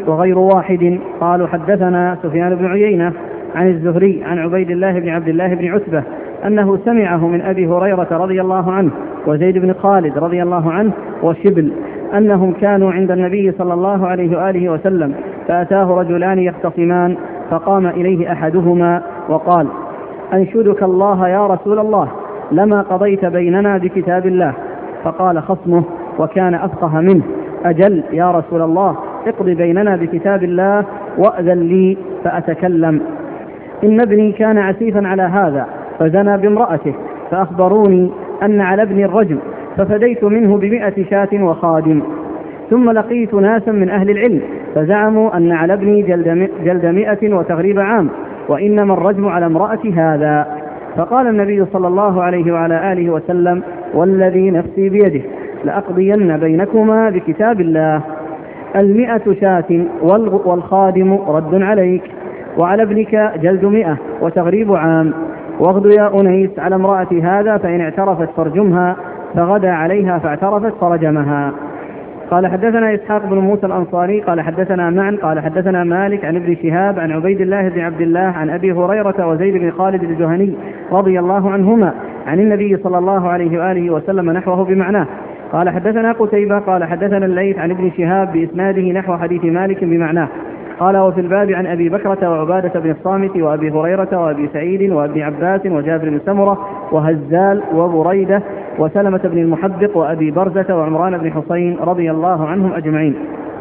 وغير واحد قالوا حدثنا سفيان بن عيينة عن الزهري عن عبيد الله بن عبد الله بن عتبة أنه سمعه من أبي هريرة رضي الله عنه وزيد بن خالد رضي الله عنه وشبل أنهم كانوا عند النبي صلى الله عليه وآله وسلم فأتاه رجلان يختصمان فقام إليه أحدهما وقال: أنشدك الله يا رسول الله لما قضيت بيننا بكتاب الله. فقال خصمه وكان أفقه منه: أجل يا رسول الله، اقض بيننا بكتاب الله وأذن لي فأتكلم. إن ابني كان عسيفا على هذا فزنى بامرأته، فأخبروني أن على ابني الرجم، ففديت منه ب100 شاة وخادم. ثم لقيت ناسا من أهل العلم فزعموا أن على ابني جلد 100 وتغريب عام، وإنما الرجم على امرأة هذا. فقال النبي صلى الله عليه وعلى آله وسلم: والذي نفسي بيده لأقضين بينكما بكتاب الله، 100 شاة والخادم رد عليك، وعلى ابنك جلد 100 وتغريب عام، واغد يا أنيس على امرأة هذا فإن اعترفت فارجمها، فغدا عليها فاعترفت فرجمها. قال حدثنا إسحاق بن موسى الأنصاري قال حدثنا معن قال حدثنا مالك عن ابن شهاب عن عبيد الله بن عبد الله عن أبي هريرة وزيد بن خالد الجهني رضي الله عنهما عن النبي صلى الله عليه وآله وسلم نحوه بمعناه. قال حدثنا قتيبة قال حدثنا الليث عن ابن شهاب بإسناده نحو حديث مالك بمعناه. قال: وفي الباب عن أبي بكرة وعبادة بن الصامت وأبي هريرة وأبي سعيد وابن عباس وجابر بن سمرة وهزال وبريدة وسلمة بن المحبق وأبي برزة وعمران بن حسين رضي الله عنهم أجمعين.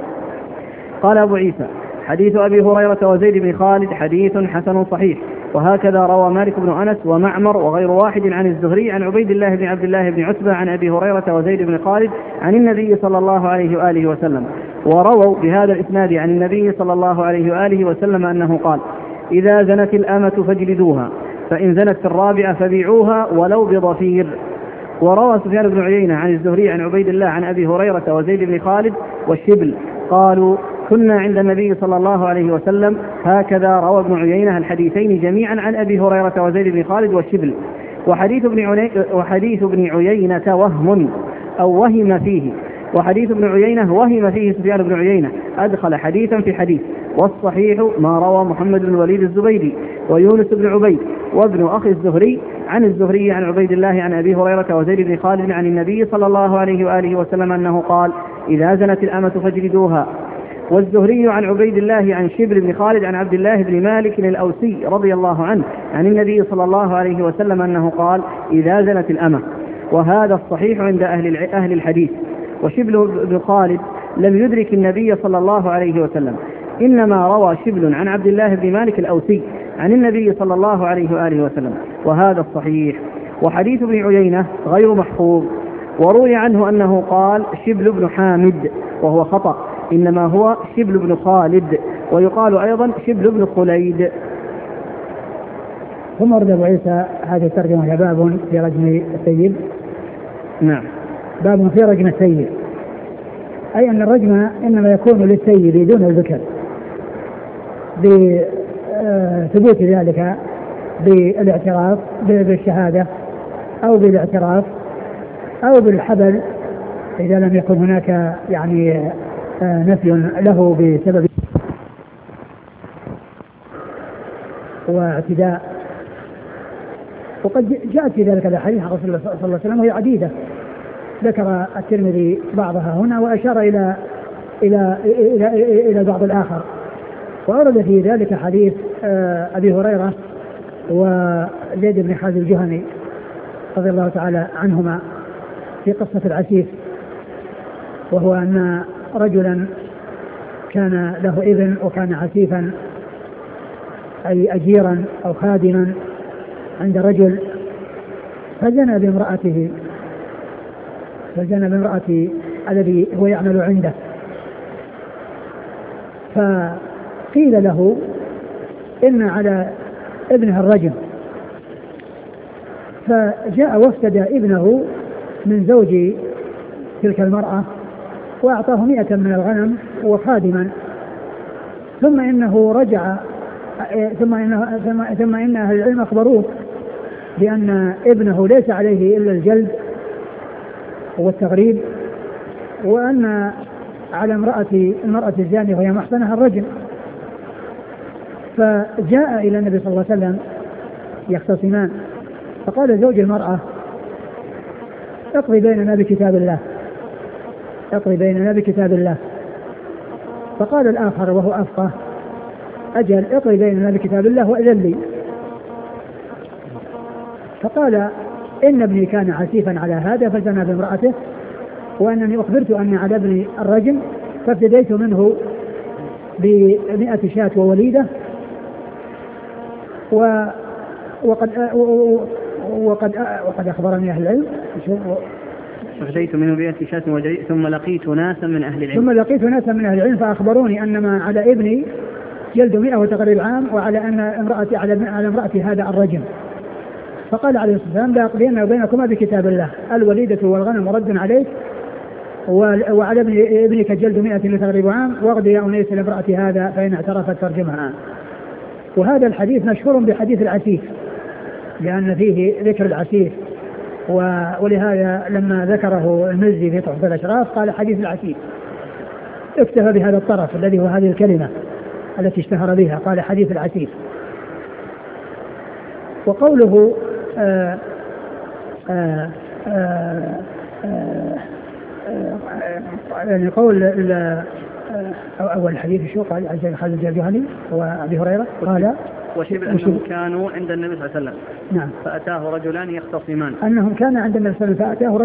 قال أبو عيسى: حديث أبي هريرة وزيد بن خالد حديث حسن صحيح. وهكذا روى مالك بن أنس ومعمر وغير واحد عن الزهري عن عبيد الله بن عبد الله بن عتبة عن أبي هريرة وزيد بن خالد عن النبي صلى الله عليه وآله وسلم، ورووا بهذا الإسناد عن النبي صلى الله عليه وآله وسلم أنه قال: إذا زنت الأمة فاجلدوها، فإن زنت في الرابعة فبيعوها ولو بضفير. وروى سفيان بن عيينة عن الزهري عن عبيد الله عن أبي هريرة وزيد بن خالد والشبل قالوا: كنا عند النبي صلى الله عليه وسلم. هكذا روى ابن عيينة الحديثين جميعا عن أبي هريرة وزيد بن خالد والشبل. وحديث ابن عيينة وهم أو وهم فيه، وحديث ابن عيينة وهم فيه سفيان بن عيينة، أدخل حديثا في حديث. والصحيح ما روى محمد بن الوليد الزبيدي ويونس بن عبيد وابن أخي الزهري عن الزهري عن عبيد الله عن أبي هريرة وزيد بن خالد عن النبي صلى الله عليه وآله وسلم أنه قال: إذا زنت الأمة فاجلدوها. والزهري عن عبيد الله عن شبل بن خالد عن عبد الله بن مالك الأوسي رضي الله عنه عن النبي صلى الله عليه وسلم أنه قال: إذا زنت الأمة. وهذا الصحيح عند أهل الحديث. وشبل بن خالد لم يدرك النبي صلى الله عليه وسلم، إنما روى شبل عن عبد الله بن مالك الأوسي عن النبي صلى الله عليه وآله وسلم، وهذا الصحيح. وحديث ابن عيينة غير محفوظ، وروي عنه أنه قال شبل بن حامد وهو خطأ، إنما هو شبل بن خالد، ويقال أيضا شبل بن خليد. ثم ورد أبو عيسى هذه الترجمة: باب في رجم السيد. نعم، باب في رجم السيد، أي أن الرجم إنما يكون للسيد دون الذكر، بثبوت ذلك بالاعتراف بالشهادة أو بالاعتراف أو بالحبل إذا لم يكن هناك يعني نفي له بسبب واعتداء. وقد جاءت في ذلك الحديث عن رسول الله صلى الله عليه وسلم وهي عديدة، ذكر الترمذي بعضها هنا وأشار إلى بعض الآخر. وأورد في ذلك حديث أبي هريرة وزيد بن خالد الجهني رضي الله تعالى عنهما في قصة العسيف، وهو أن رجلا كان له ابن وكان عسيفا أي أجيرا أو خادما عند رجل، فزنى بامرأته الذي هو يعمل عنده، فقيل له إن على ابنه الرجم، فجاء وافتدى ابنه من زوج تلك المرأة وأعطاه 100 من الغنم وخادما، ثم إنه رجع ثم إن أهل العلم أخبروه بأن ابنه ليس عليه إلا الجلد والتغريب، وأن على المرأة الزانية وهي محصنة الرجم. فجاء إلى النبي صلى الله عليه وسلم يختصمان، فقال زوج المرأة: اقضي بيننا بكتاب الله، اقضي بيننا بكتاب الله. فقال الآخر وهو أفقه: أجل، اقضي بيننا بكتاب الله وأذن لي. فقال: إن ابني كان عسيفا على هذا فزنى بامرأته، وأنني أخبرت أن على ابني الرجم، فابتديت منه ب100 شاة ووليدة، وقد أخبرني أهل العلم. فابتديت منه ب100 شاة ووليدة ثم لقيت ناسا من أهل العلم فأخبروني أن ما على ابني جلد 100 وتغريب عام، وعلى أن على امرأتي هذا الرجم. فقال عليه الصلاة والسلام: لا أقضين بينكما بكتاب الله، الوليدة والغنم رد عليك، وعلى ابنك جلد 100 وتغريب عام، واغضي يا أنيس لامرأتي هذا فإن اعترفت فارجمها. وهذا الحديث مشهور بحديث العسيف، لأن فيه ذكر العسيف، ولهذا لما ذكره المزي في تحفة الأشراف قال حديث العسيف، اكتفى بهذا الطرف الذي هو هذه الكلمة التي اشتهر بها، قال حديث العسيف. وقوله يعني قول أول الحديث شو قال عن خالد الجهني وأبي هريرة قال: وشبه أنهم كانوا عند النبي صلى الله عليه وسلم. نعم. فأتاه رجلان يختصمان. أنهم كان عند النبي صلى الله عليه وسلم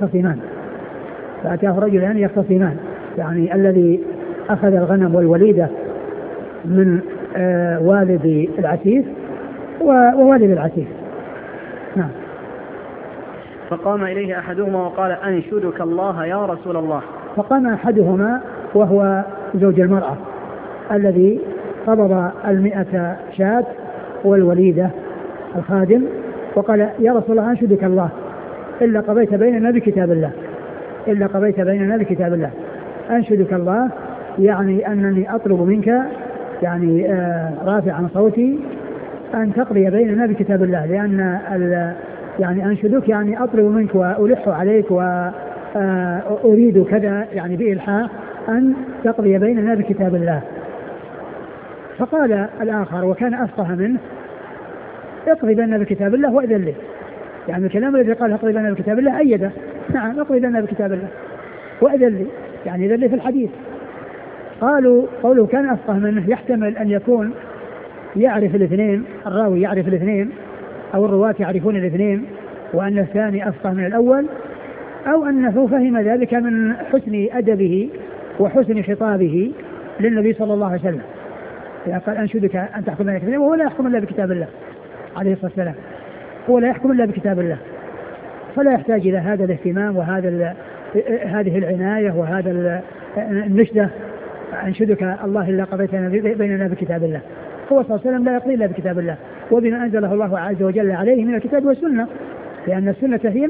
فأتاه رجلان يختصمان، يعني الذي أخذ الغنم والوليدة من والد العسيف ووالد العسيف. نعم. فقام إليه أحدهما وقال: أنشدك الله يا رسول الله. فقام أحدهما وهو زوج المرأة الذي قبض 100 شاة والوليدة الخادم، وقال: يا رسول الله أنشدك الله إلا قضيت بيننا بكتاب الله، أنشدك الله يعني أنني أطلب منك، يعني رافعا صوتي، أن تقضي بيننا بكتاب الله، لأن يعني أنشدك يعني أطلب منك وألح عليك وأريد كذا، يعني بإلحاح أن تقضي بيننا بكتاب الله. فقال الآخر وكان أفقه منه: اقضي بيننا بكتاب الله وأذن لي. يعني الكلام الذي قال اقضي بيننا بكتاب الله أيده، نعم اقضي بيننا بكتاب الله وأذن لي، يعني إذن لي في الحديث. قالوا قوله كان أفقه منه يحتمل أن يكون يعرف الاثنين، الراوي يعرف الاثنين أو الرواة يعرفون الاثنين، وأن الثاني أفقه من الأول، أو أنه فهم ذلك من حسن أدبه وحسن خطابه للنبي صلى الله عليه وسلم. قال: أنشدك أن تحكم بين الاثنين، وهو لا يحكم إلا بكتاب الله عليه الصلاة والسلام، هو لا يحكم إلا بكتاب الله، فلا يحتاج إلى هذا الاهتمام هذه العناية وهذا النشدة: أنشدك الله إلا قضيتنا بيننا بكتاب الله. هو صلى الله عليه وسلم لا يقضي إلا بكتاب الله وبما أنزله الله عز وجل عليه من الكتاب والسنة، لأن السنة هي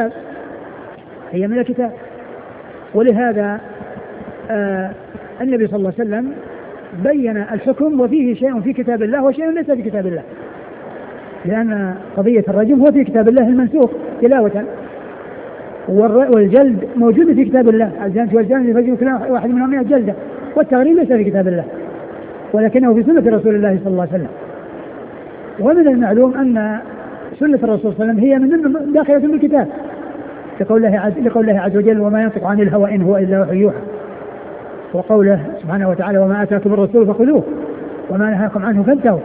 من الكتاب. ولهذا النبي صلى الله عليه وسلم بين الحكم وفيه شيء في كتاب الله وشيء ليس في كتاب الله، لأن قضية الرجم هو في كتاب الله المنسوخ تلاوة، والجلد موجود في كتاب الله: الزانية والزاني فاجلدوا كل واحد منهم 100 جلدة، والتغريب ليس في كتاب الله ولكنه في سنة رسول الله صلى الله عليه وسلم. ومن المعلوم أن سنة الرسول صلى الله عليه وسلم هي من داخلة بالكتاب، لقول الله عز وجل: وما ينطق عن الهوى إن هو إلا وحي يوحى، وقوله سبحانه وتعالى: وما آتاكم الرسول فخذوه وما نهاكم عنه فانتهوا.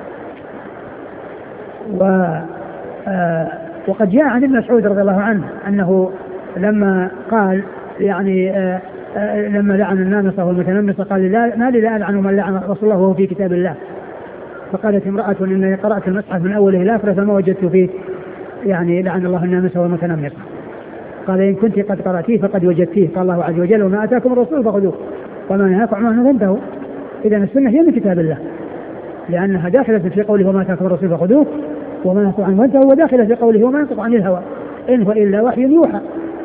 وقد جاء عن ابن مسعود رضي الله عنه أنه لما قال يعني لما لعن النامصة والمتنمصة قال: ما لي لا ألعن من لعن رسول الله وهو في كتاب الله. فقالت امرأة: إنني قرأت المصحف من أوله إلى آخره فما وجدت فيه يعني لعن الله النامصة والمتنمصة. قال: إن كنت قد قرأتيه فقد وجدتيه، قال الله عز وجل: وما آتاكم الرسول فخذوه وما نهاكم عنه فانتهوا. إذن السنة هي من كتاب الله، لأنها داخلة في قوله: وما آتاكم الرسول فخذوه وما نهاكم عنه فانتهوا، وداخلة في قوله: وما ينطق عن الهوى إن هو إلا وحي يوحى.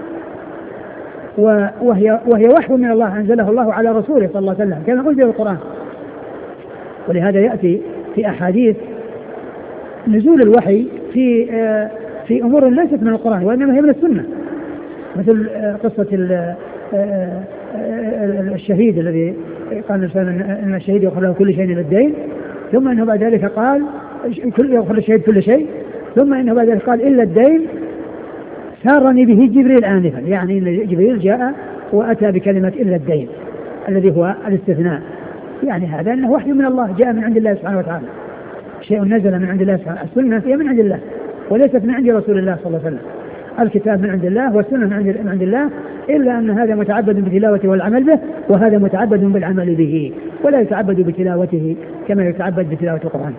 وهي وحي من الله أنزله الله على رسوله صلى الله عليه وسلم كما أنزل القرآن. ولهذا يأتي في أحاديث نزول الوحي في أمور ليست من القرآن وإنما هي من السنة، مثل قصة الشهيد الذي قال الإنسان أن الشهيد يغفر له كل شيء إلا الدين، ثم إنه بعد ذلك قال يغفر الشهيد كل شيء، ثم إنه بعد ذلك قال إلا الدين سارني به جبريل آنفا، يعني إن جبريل جاء وأتى بكلمة إلا الدين الذي هو الاستثناء، يعني هذا أنه وحي من الله جاء من عند الله سبحانه وتعالى، شيء نزل من عند الله سبحانه. السنة هي من عند الله وليست من عند رسول الله صلى الله عليه وسلم، الكتاب من عند الله والسنة من عند الله، إلا أن هذا متعبد بتلاوته والعمل به، وهذا متعبد بالعمل به ولا يتعبد بتلاوته كما يتعبد بتلاوة القرآن.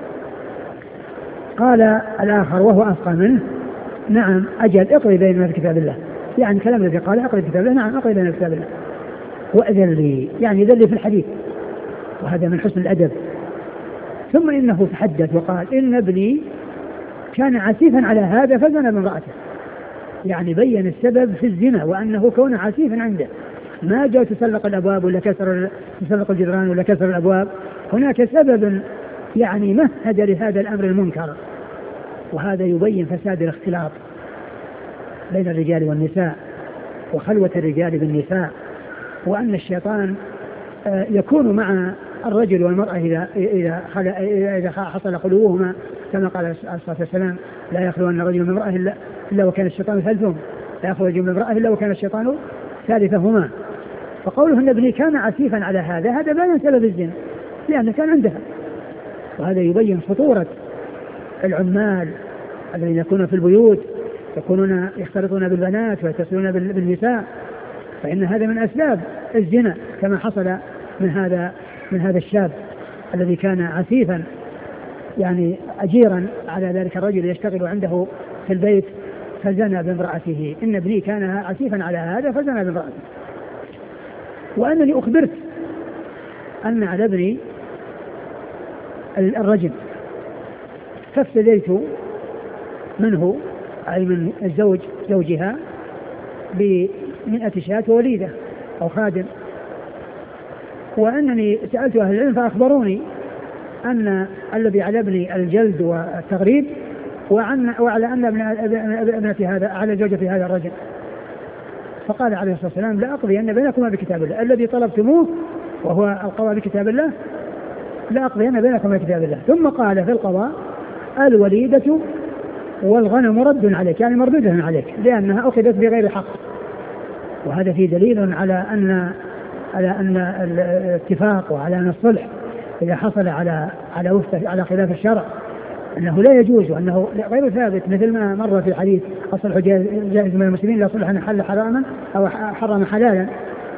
قال الآخر وهو أفقه منه: نعم أجل اقري بيننا في كتاب الله، يعني كلام الذي قال اقري في كتاب الله، نعم اقري بيننا في كتاب الله، وأذن لي يعني ذل لي في الحديث، وهذا من حسن الأدب. ثم إنه تحدث وقال إن ابني كان عسيفا على هذا فزنى بامرأته، يعني بين السبب في الزنا وأنه كون عسيفا عنده، ما جاء تسلق الأبواب ولا تسلق الجدران ولا كسر الأبواب، هناك سبب يعني مهد لهذا الأمر المنكر، وهذا يبين فساد الاختلاط بين الرجال والنساء وخلوة الرجال بالنساء، وأن الشيطان يكون مع الرجل والمرأة إذا حصل خلوهما، كما قال عليه الصلاة والسلام: لا يخلون رجل من امرأة إلا وكان الشيطان ثالثهم، لا يخلو رجل من امرأة إلا وكان الشيطان ثالثهما. فقوله أن ابني كان عسيفا على هذا بيان سبب الزنا لأنه كان عندها، وهذا يبين خطورة العمال الذين يكونون في البيوت يكونون يختلطون بالبنات ويتصلون بالنساء، فإن هذا من أسباب الزنا كما حصل من هذا الشاب الذي كان عسيفا، يعني أجيرا على ذلك الرجل يشتغل عنده في البيت فزنى بامرأته. إن ابني كان عسيفا على هذا فزنى بامرأته. وأنني أخبرت أن على ابني الرجم، فافتديت منه أي من زوجها ب100 شاة ووليدة أو خادم، وأنني سألت أهل العلم فأخبروني أن الذي على ابني الجلد والتغريب، وعلى أن ابنتي هذا على زوجة هذا الرجل. فقال عليه الصلاة والسلام: لا أقضي أن بينكما بكتاب الله، الذي طلبتموه وهو القضاء بكتاب الله لا أقضي أن بينكما بكتاب الله. ثم قال في القضاء: الوليدة والغنم رد عليك، يعني مردودة عليك لأنها أخذت بغير حق. وهذا فيه دليل على أن الاتفاق وعلى أن الصلح إذا حصل على خلاف الشرع أنه لا يجوز وأنه غير ثابت، مثل ما مر في الحديث: الصلح جائز من المسلمين لا صلح أن حل حراما أو حرم حلالا.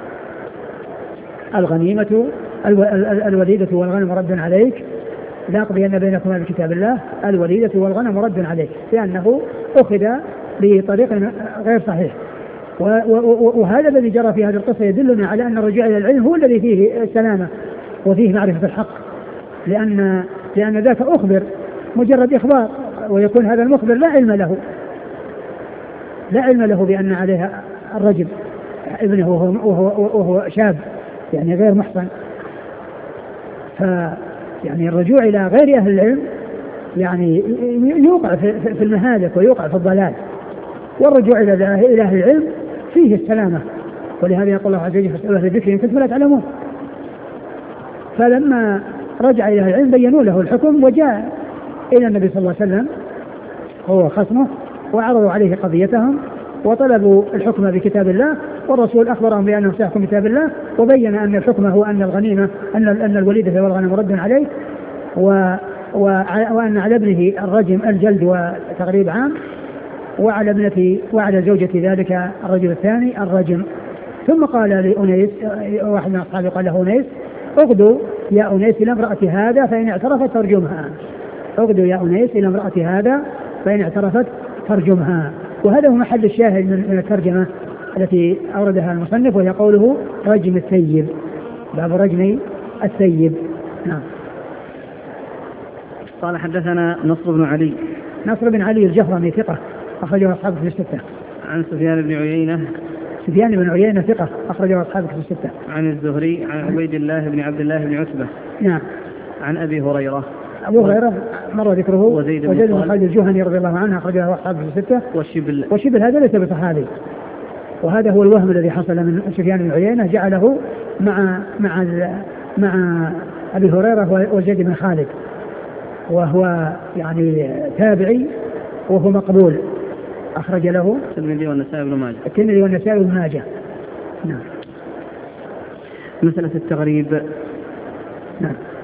الغنيمة الوليدة والغنم رد عليك، لا أقضي أن بينكما بكتاب الله، الوليدة والغنم رد عليك، لأنه أخذ بطريق غير صحيح. وهذا الذي جرى في هذه القصة يدلنا على أن الرجوع إلى العلم هو الذي فيه السلامة وفيه معرفة الحق، لأن ذاك أخبر مجرد إخبار، ويكون هذا المخبر لا علم له بأن عليها الرجل ابنه وهو شاب يعني غير محصن. يعني الرجوع إلى غير أهل العلم يعني يوقع في المهالك ويوقع في الضلال، والرجوع إلى أهل العلم فيه السلامة. ولهذا يقول الله عز وجل: فاسألوا أهل الذكر إن كنتم لا تعلمون. فلما رجع إلى أهل العلم بينوا له الحكم، وجاء إلى النبي صلى الله عليه وسلم هو خصمه وعرضوا عليه قضيتهم وطلبوا الحكم بكتاب الله، والرسول أخبرهم بأنه سيحكم بكتاب الله، وبين أن الحكم هو أن الغنيمة أن الوليدة والغنم رد عليه، وأن على ابنه الرجم الجلد وتغريب عام، وعلى زوجة ذلك الرجل الثاني الرجم. ثم قال لأنيس، واحد من أصحابه قال له: أنيس اغدو يا أنيس إلى امرأة هذا فإن اعترفت ترجمها، اغدو يا أنيس إلى امرأة هذا فإن اعترفت ترجمها. وهذا هو محل الشاهد من الترجمة التي أوردها المصنف، وهي قوله: رجم الثيب، باب رجم الثيب. نعم. قال: حدثنا نصر بن علي الجهرمي ثقة أخرجه أصحاب في الستة. عن سفيان بن عيينة ثقة أخرجه أصحاب في الستة. عن الزهري عن عبيد الله بن عبد الله بن عتبة. نعم. عن أبي هريرة مر ذكره، وزيد بن خالد الجهني رضي الله عنه أخرجه أصحاب في الستة. والشبل هذا ليس بصحابي، وهذا هو الوهم الذي حصل من سفيان بن عيينة، جعله مع أبي هريرة وزيد بن خالد، وهو يعني تابعي وهو مقبول، أخرج له الترمذي والنسائي بن ماجه. الترمذي والنسائي بن ماجه. نعم. مسألة التغريب. نعم.